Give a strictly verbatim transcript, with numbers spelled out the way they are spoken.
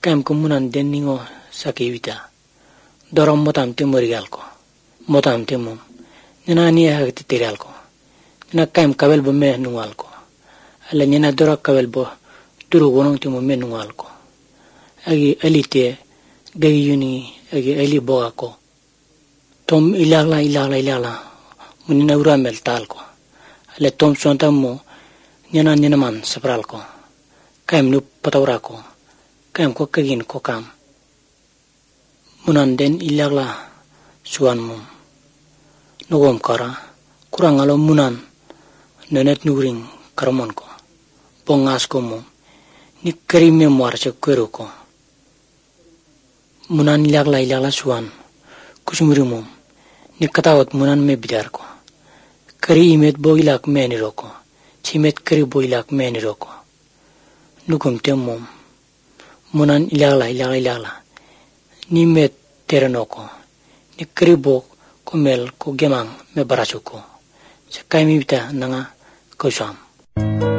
Kem kumunan deningo sakivita. Dorom motam te morigalko. Motam te mum. Nina ni hagti tiralko. Nina kem kabel bo me nungalko. Ala nina dora kabel bo turu gonong te mo me nungalko. Agi alite gagi yuni agi ali bogako. Tom ilagla ilagla ilagla. Munina uramel talko. Ala tom sonta mo nina nina man sapralko. Kem nu patawrako. Kem ko kagin ko kam. Munan den ilagla suan mum. Nugom kara kurang alo munan nenet nuring karamon ko. Pongas ko mum. Ni kari memoir se kwero ko. Munan ilagla ilagla suan. Kusumuri mum. Ni katawat munan me bidar ko. Kari imet bo ilak meniro ko. Chimet kari bo ilak meniro ko. Nugom te mum. Munan ilagla ilagla ilagla. Ni met terenoko. Ni kari bo kumel ko gemang me barasuko. Sa kaimi bita nanga kusam.